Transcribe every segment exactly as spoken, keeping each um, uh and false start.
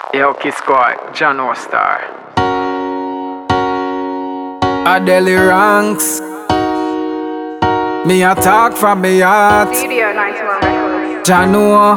Yo, Kid Squad, Jano Star. Adele ranks. Me a talk from me heart. Studio ninety-one Records. Jano.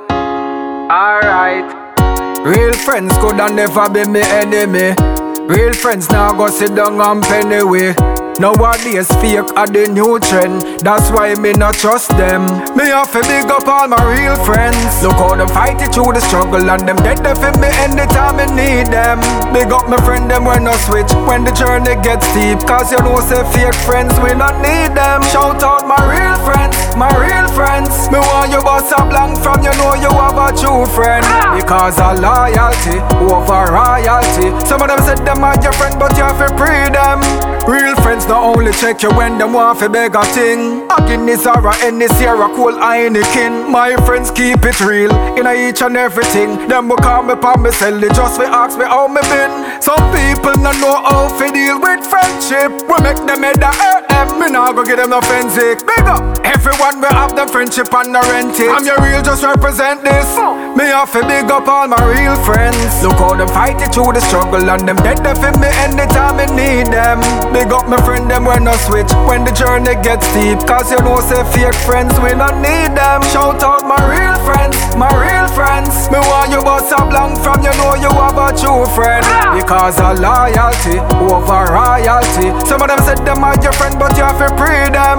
Alright. Real friends coulda never be me enemy. Real friends now go sit down and penny way. Nowadays fake are the new trend. That's why me not trust them. Me have to big up all my real friends. Look how them fight it through the struggle, and them dead there for me anytime I need them. Big up my friend them when I switch, when the journey gets steep. Cause you know say fake friends, we not need them. Shout out my real friends, my real friends. Me want you bust a blank from, you know you have a true friend. Because of loyalty over royalty. Some of them said them are your friend, but you have to pre them. Real friends not only check you when them want fi beg a thing. A Guinness or a Hennessy or a cold Heineken. My friends keep it real in a each and everything. Them will call me pa me cell, they just fi ask me how me been. Some people not know how fi deal with friendship. We make them head a hurt them, me nah go give them no fancy. Big up everyone we have them friendship and no rent it. I'm your real, just represent this. Me have to big up all my real friends. Look how them fight it through the struggle, and them dead there for me anytime I need them. Big up my friend them when I switch, when the journey gets steep. Cause you know say fake friends, we not need them. Shout out my real friends, my real friends. Me want you bust a blank from, you know you have a true friend. Because of loyalty over royalty. Some of them said them are your friend, but you have to pre them.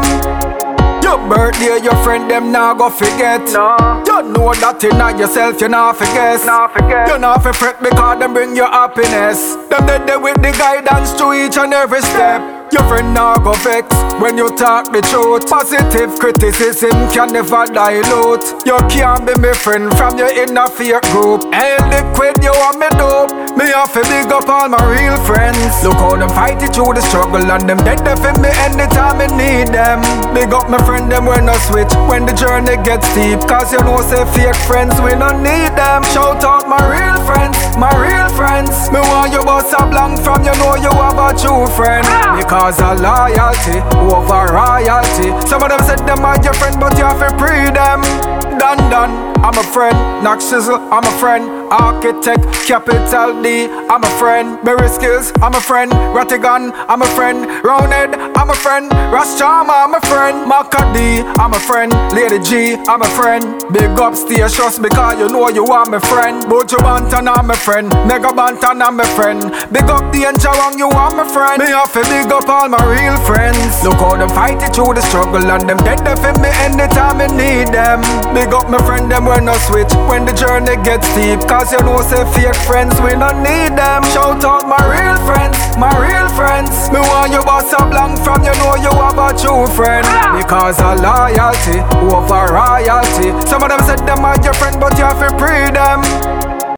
Your birthday, your friend them now go forget. No. You know that in yourself you not forget. Nah forget. You not fret because them bring you happiness. Them dead there with the guidance through each and every step. Your friend now go vex when you talk the truth. Positive criticism can never dilute. You can't be my friend from your inner fear group. Hey liquid, you want me dope. Me have to big up all my real friends. Look how them fight it through the struggle, and them dead there for me anytime I need them. Big up my friend them when I switch, when the journey gets steep. Cause you know say fake friends, we not need them. Shout out my real friends, my real friends. Me want you bust a blank from, you know you have a true friend. Because of loyalty over royalty. Some of them said them are your friend, but you have to pre them. Done done, I'm a friend. Knox Shizzle, I'm a friend. Architect, capital D, I'm a friend. Berry Skills, I'm a friend. Rattigan, I'm a friend. Roundhead, I'm a friend. Ras Charma, I'm a friend. Maka D, I'm a friend. Lady G, I'm a friend. Big up Stay Trust because you know you are my friend. Bojo Bantan, I'm a friend. Mega Bantan, I'm a friend. Big up the Wrong, you are my friend. Me have to big up all my real friends. Look how them fight it through the struggle, and them dead there for me anytime I need them. Big up my friend them when I switch, when the journey gets steep. Cause you know say fake friends, we not need them. Shout out my real friends, my real friends. Me want you bust a blank from, you know you have a true friend. Because of loyalty over royalty. Some of them said them are your friend, but you have to pre them.